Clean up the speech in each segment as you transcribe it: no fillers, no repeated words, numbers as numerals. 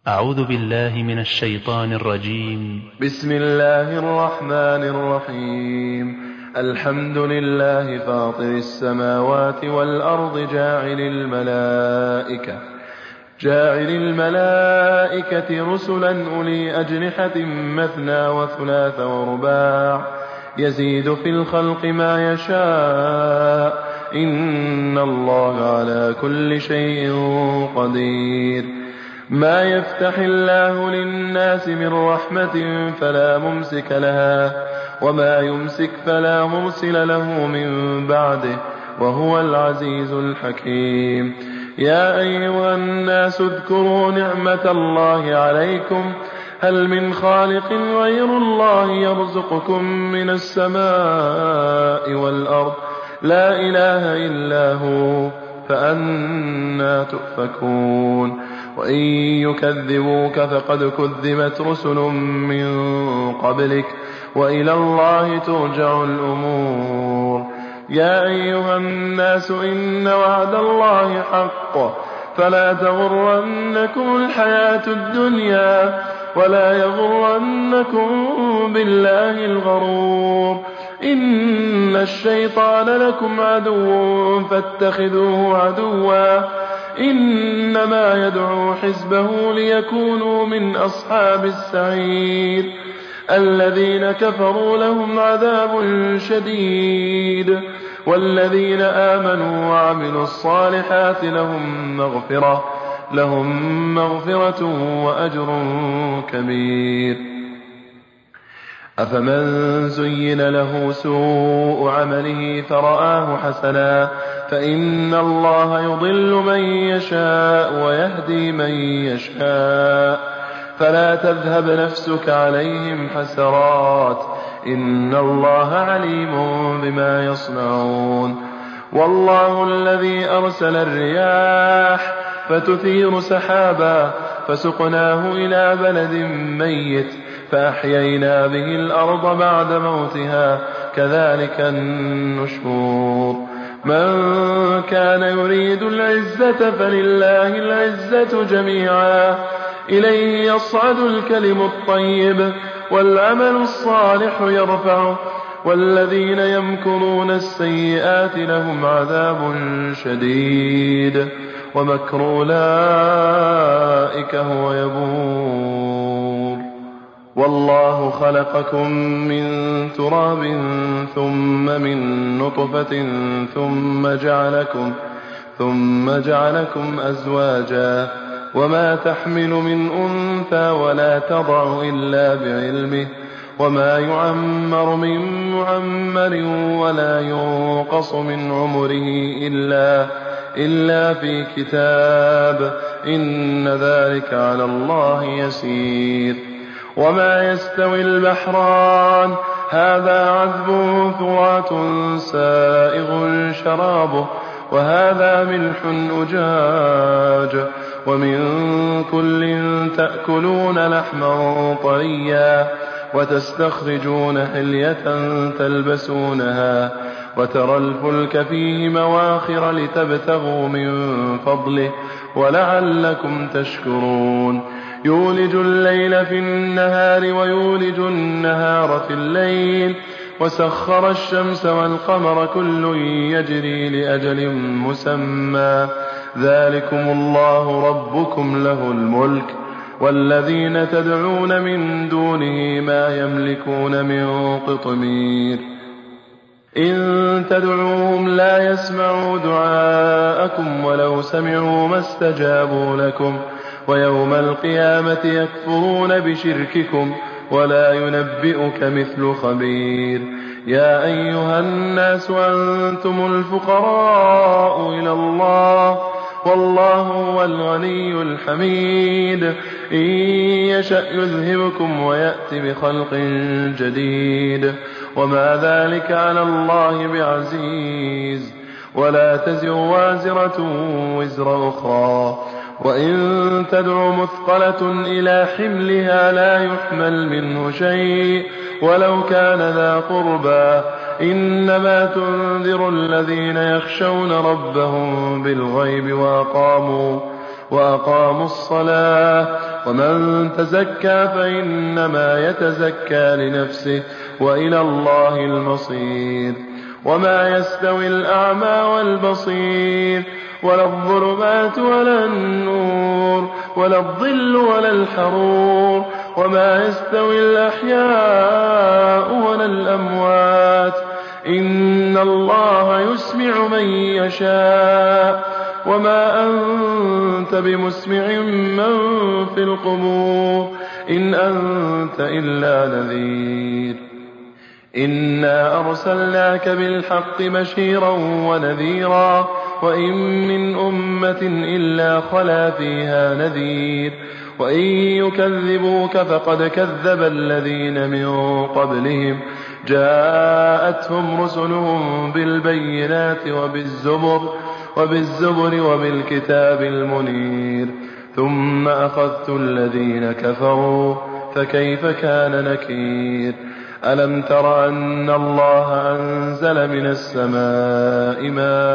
أعوذ بالله من الشيطان الرجيم. بسم الله الرحمن الرحيم. الحمد لله فاطر السماوات والأرض جاعل الملائكة رسلا أولي أجنحة مثنى وثلاث ورباع يزيد في الخلق ما يشاء إن الله على كل شيء قدير. ما يفتح الله للناس من رحمة فلا ممسك لها وما يمسك فلا مرسل له من بعده وهو العزيز الحكيم. يا أيها الناس اذكروا نعمة الله عليكم هل من خالق غير الله يرزقكم من السماء والأرض لا إله إلا هو فأنى تؤفكون. وإن يكذبوك فقد كذبت رسل من قبلك وإلى الله ترجع الأمور. يا أيها الناس إن وعد الله حق فلا تغرنكم الحياة الدنيا ولا يغرنكم بالله الغرور. إن الشيطان لكم عدو فاتخذوه عدوا إنما يدعو حزبه ليكونوا من أصحاب السعير. الذين كفروا لهم عذاب شديد والذين آمنوا وعملوا الصالحات لهم مغفرة وأجر كبير. أفمن زين له سوء عمله فرآه حسنا فإن الله يضل من يشاء ويهدي من يشاء فلا تذهب نفسك عليهم حسرات إن الله عليم بما يصنعون. والله الذي أرسل الرياح فتثير سحابا فسقناه إلى بلد ميت فأحيينا به الأرض بعد موتها كذلك النشور. من كان يريد العزة فلله العزة جميعا إليه يصعد الكلم الطيب والعمل الصالح يرفعه والذين يمكرون السيئات لهم عذاب شديد ومكر أولئك هو يبور. والله خلقكم من تراب ثم من نطفة ثم جعلكم أزواجا وما تحمل من أنثى ولا تضع إلا بعلمه وما يعمر من معمر ولا ينقص من عمره إلا في كتاب إن ذلك على الله يسير. وما يستوي البحران هذا عذب فرات سائغ شرابه وهذا ملح أجاج ومن كل تأكلون لحما طريا وتستخرجون حلية تلبسونها وترى الفلك فيه مواخر لتبتغوا من فضله ولعلكم تشكرون. يولج الليل في النهار ويولج النهار في الليل وسخر الشمس والقمر كل يجري لأجل مسمى ذلكم الله ربكم له الملك والذين تدعون من دونه ما يملكون من قطمير. إن تدعوهم لا يسمعوا دعاءكم ولو سمعوا ما استجابوا لكم ويوم القيامة يكفرون بشرككم ولا ينبئك مثل خبير. يا أيها الناس أنتم الفقراء إلى الله والله هو الغني الحميد. إن يشأ يذهبكم ويأتي بخلق جديد وما ذلك على الله بعزيز. ولا تزر وازرة وزر أخرى وإن تدع مثقلة إلى حملها لا يحمل منه شيء ولو كان ذا قربى إنما تنذر الذين يخشون ربهم بالغيب وأقاموا الصلاة ومن تزكى فإنما يتزكى لنفسه وإلى الله المصير. وما يستوي الأعمى والبصير ولا الظلمات ولا النور ولا الظل ولا الحرور وما يستوي الأحياء ولا الأموات إن الله يسمع من يشاء وما أنت بمسمع من في القبور إن أنت إلا نذير. إنا أرسلناك بالحق بشيرا ونذيرا وإن من أمة إلا خلا فيها نذير وإن يكذبوك فقد كذب الذين من قبلهم جاءتهم رسلهم بالبينات وبالزبر وبالكتاب المنير ثم أخذت الذين كفروا فكيف كان نكير. ألم تر أن الله أنزل من السماء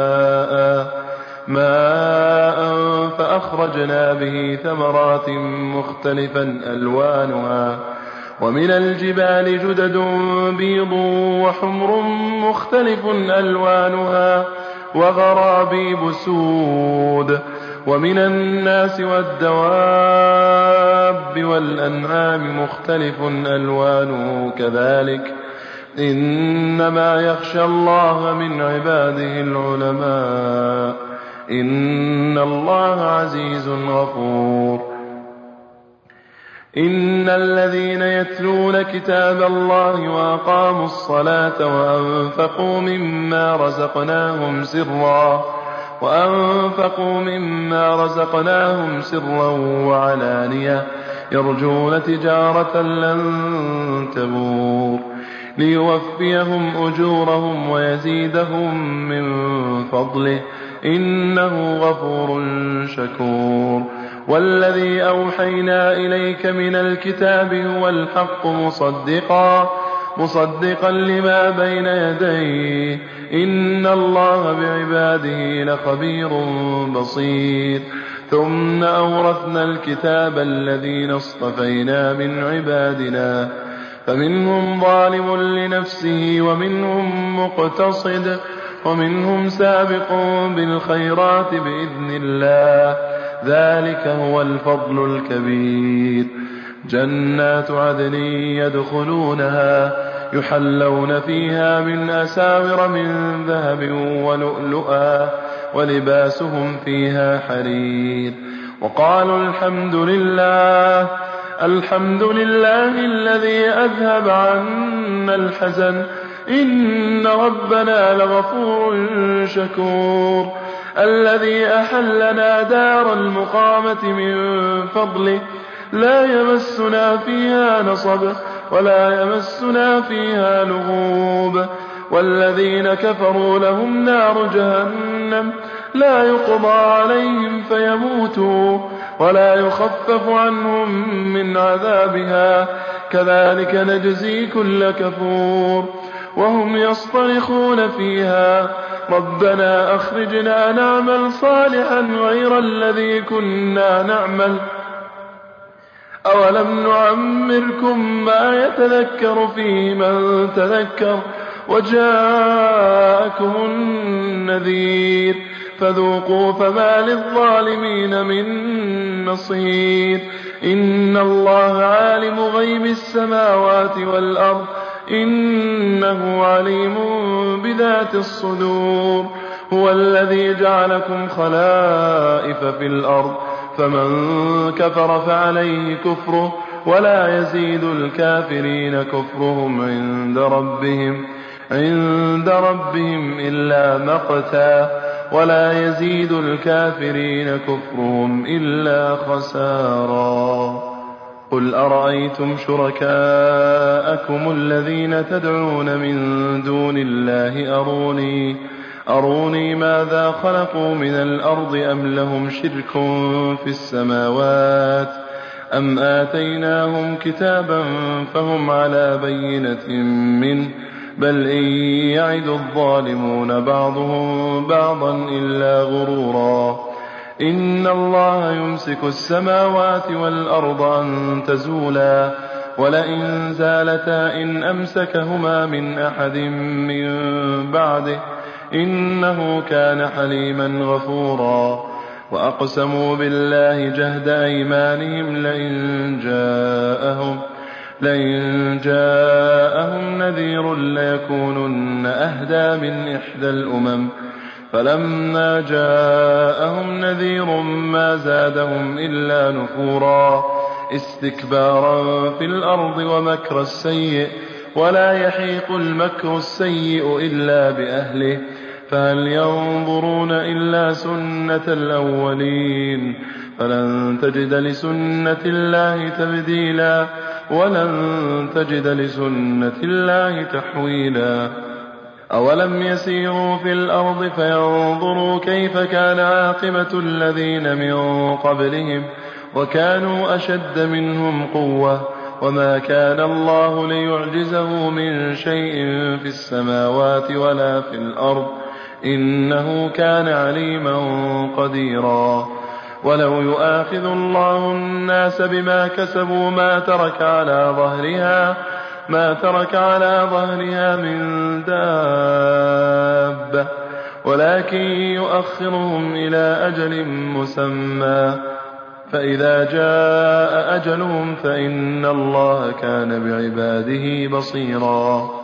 ماء فأخرجنا به ثمرات مختلفا ألوانها ومن الجبال جدد بيض وحمر مختلف ألوانها وغرابيب سود ومن الناس والدواب والأنعام مختلف ألوانه كذلك إنما يخشى الله من عباده العلماء إن الله عزيز غفور. إن الذين يتلون كتاب الله وأقاموا الصلاة وأنفقوا مما رزقناهم سرا وعلانية يرجون تجارة لن تبور ليوفيهم أجورهم ويزيدهم من فضله إنه غفور شكور. والذي أوحينا إليك من الكتاب هو الحق مصدقا لما بين يديه إن الله بعباده لخبير بصير. ثم أورثنا الكتاب الذين اصطفينا من عبادنا فمنهم ظالم لنفسه ومنهم مقتصد ومنهم سابق بالخيرات بإذن الله ذلك هو الفضل الكبير. جنات عدن يدخلونها يحلون فيها من أساور من ذهب ولؤلؤا ولباسهم فيها حرير. وقالوا الحمد لله الذي أذهب عنا الحزن إن ربنا لغفور شكور. الذي أحلنا دار المقامة من فضله لا يمسنا فيها نصب ولا يمسنا فيها لغوب. والذين كفروا لهم نار جهنم لا يقضى عليهم فيموتوا ولا يخفف عنهم من عذابها كذلك نجزي كل كفور. وهم يصطرخون فيها ربنا أخرجنا نعمل صالحا غير الذي كنا نعمل أولم نعمركم ما يتذكر فيه من تذكر وجاءكم النذير فذوقوا فما للظالمين من نصير. إن الله عالم غيب السماوات والأرض إنه عليم بذات الصدور. هو الذي جعلكم خلائف في الأرض فمن كفر فعليه كفره ولا يزيد الكافرين كفرهم عند ربهم إلا مقتا ولا يزيد الكافرين كفرهم إلا خسارا. قل أرأيتم شركاءكم الذين تدعون من دون الله أروني ماذا خلقوا من الأرض أم لهم شرك في السماوات أم آتيناهم كتابا فهم على بينة منه بل إن يعد الظالمون بعضهم بعضا إلا غرورا. إن الله يمسك السماوات والأرض أن تزولا ولئن زالتا إن أمسكهما من أحد من بعده إنه كان حليما غفورا. وأقسموا بالله جهد أيمانهم لئن جاءهم نذير ليكونن أهدى من إحدى الأمم فلما جاءهم نذير ما زادهم إلا نفورا استكبارا في الأرض ومكر السيء ولا يحيق المكر السيء إلا بأهله فهل ينظرون إلا سنة الأولين فلن تجد لسنة الله تبديلا ولن تجد لسنة الله تحويلا. أولم يسيروا في الأرض فينظروا كيف كان عاقبة الذين من قبلهم وكانوا أشد منهم قوة وما كان الله ليعجزه من شيء في السماوات ولا في الأرض إنه كان عليما قديرا. ولو يؤاخذ الله الناس بما كسبوا ما ترك على ظهرها من دابة ولكن يؤخرهم إلى أجل مسمى فإذا جاء أجلهم فإن الله كان بعباده بصيرا.